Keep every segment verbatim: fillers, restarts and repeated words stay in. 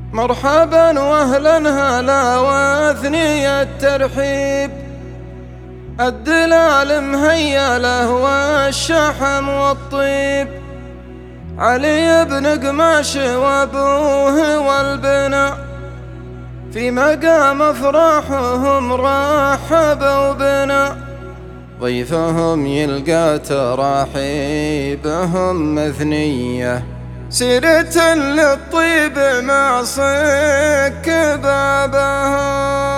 مرحبا واهلا هلا واثني الترحيب، الدلال مهيا له والشحم والطيب، علي بن قماش وابوه والبنا، في مقام افراحهم رحبوا بنا، ضيفهم يلقى تراحيبهم مثنيه، سيرة للطيب مع صك بابها،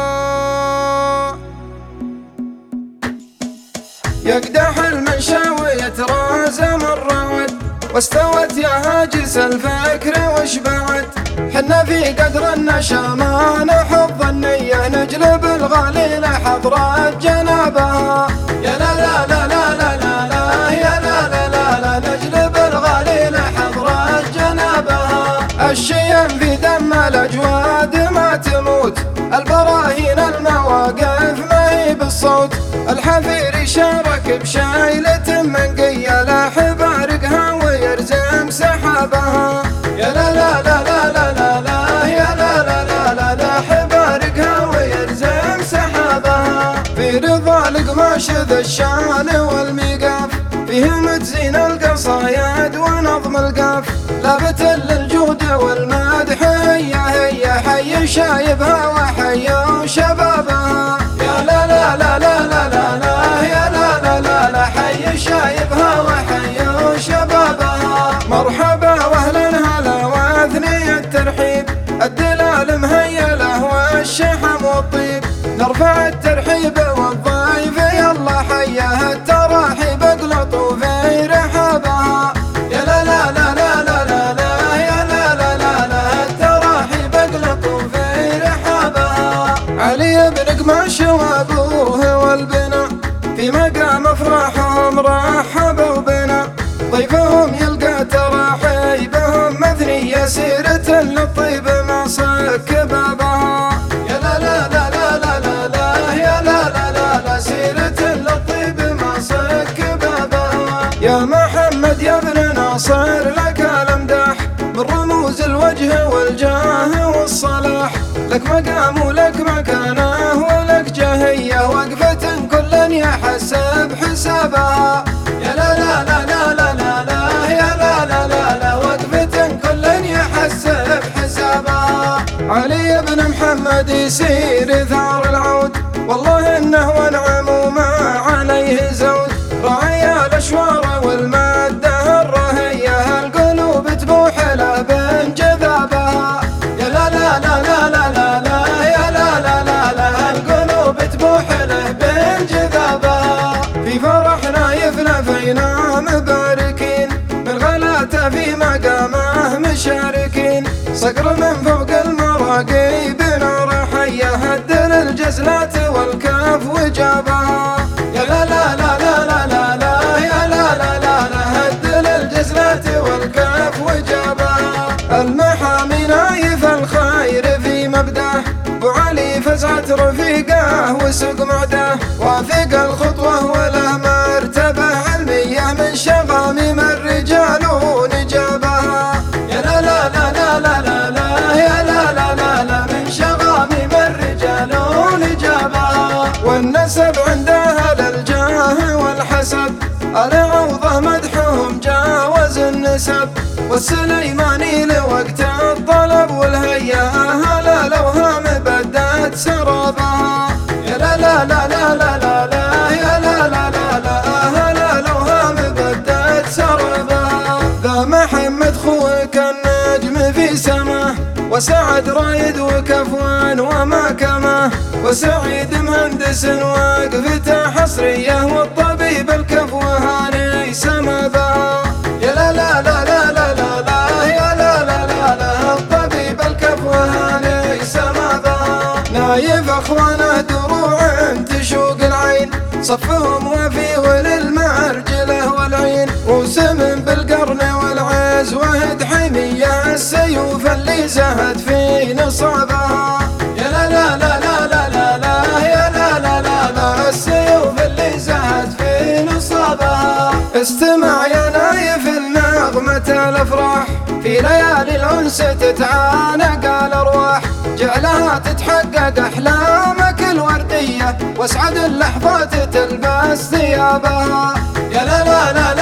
يقدح المنشا ويترازم الرعد، واستوت يا هاجس الفكر وشبعت، حنا في قدر النشا ما نحض النية، نجلب الغالي لحضرة جنابها، يا لا لا لا لا لا لا لا يا لا لا لا لا، نجلب الغالي لحضرة جنابها، الشيم في دم الأجواد ما تموت، البراهين المواقف ما هي بالصوت، الحفير شارك بشايلة من قيا حبارقها ويرزم سحابها، يا لا لا لا لا لا لا لا يا لا لا لا لا لا، حبارقها ويرزم سحابها، في رضا القماش ذا الشان والميقاف، فيه متزين القصايد ونظم القاف، لابت للجود والمدح هيا هيا، حي شايبها وحيوا شبابها، يا لا لا لا لا لا لا لا يا لا لا لا لا، حي شايبها وحيوا شبابها، مرحبا واهلا هلا واثني الترحيب، الدلال مهيا له والشحم والطيب، نرفع الترحيب والضيف يلا حياه التراحيب اقلطوا في رحابها، يا لا لا لا لا لا لا لا يا لا لا لا لا، التراحيب اقلطوا في رحابها، علي بن قماش وابوه والبنا، في مقام افراحهم رحبوا بنا، ضيفهم يلقى تراحيبهم مثنية، سيرة للطيب مع صك بابها، يا لا لا لا لا لا لا لا يا لا لا لا لا، سيرة للطيب مع صك بابها، يا محمد يا ابن ناصر لك الامداح، من رموز الوجه والجاه والصلاح، لك مقام ولك مكانه ولك جاهية، وقفة كل يحسب حسابها، يا لا لا لا لا لا لا لا يا لا لا لا لا، وقفة كل يحسب حسابها، علي بن محمد يسير ثار العود، والله انه ونعم وما عليه زود، راعي الاشوار والماده الرهيه، القلوب تبوح له بانجذابها، يا لا لا لا لا لا لا لا يا لا لا لا لا، القلوب تبوح له بانجذابها، في فرحنا يفنى فينا مباركين، من غلاته في مقامه مشاركين، صقر من فوق المراقي بنار حيه، هدل الجزلات والكاف وجابها، يا لا لا لا لا لا لا لا يا لا لا لا لا، هدل الجزلات والكاف وجابها، المحامي نايف الخير في مبداه، ابو علي فزعت رفيقه وسوق معده، وافق الخطوه وله مرتبه علميه، من شغاميم الرجال ونجابها، يا لا لا لا لا لا لا لا يا لا لا لا لا، من شغاميم الرجال ونجابها، والنسب عندها للجاه والحسب، العوضه مدحهم جاوز النسب، والسليماني لوقت الطلب والهيا، هلا الاوهام بدت سرابها، يا لا لا لا لا لا لا لا يا لا لا لا لا، هلا الاوهام بدت سرابها، ذا محمد خوك النجم في سماه، وسعد رايد وكفوان وماكمه، وسعيد مهندس وقفته حصريه، والطبيب الكفوهاني سما بها، يا لا لا لا لا لا لا لا يا لا لا لا لا، الطبيب الكفوهاني سما بها، نايف اخوانه دروع تشوق العين، صفهم وفي وللمعرجله والعين، وسمن بالقرن والعز وهد حميه، السيوف اللي زهد في نصابها، يا لا لا لا لا لا لا لا يا لا لا لا لا، السيوف اللي زهد في نصابها، استمع يا نايف النغمة الافراح، في ليالي الانس تتعانق الارواح، فعلها تتحقق أحلامك الوردية، واسعد اللحظات تلبس ثيابها. يا لا لا لا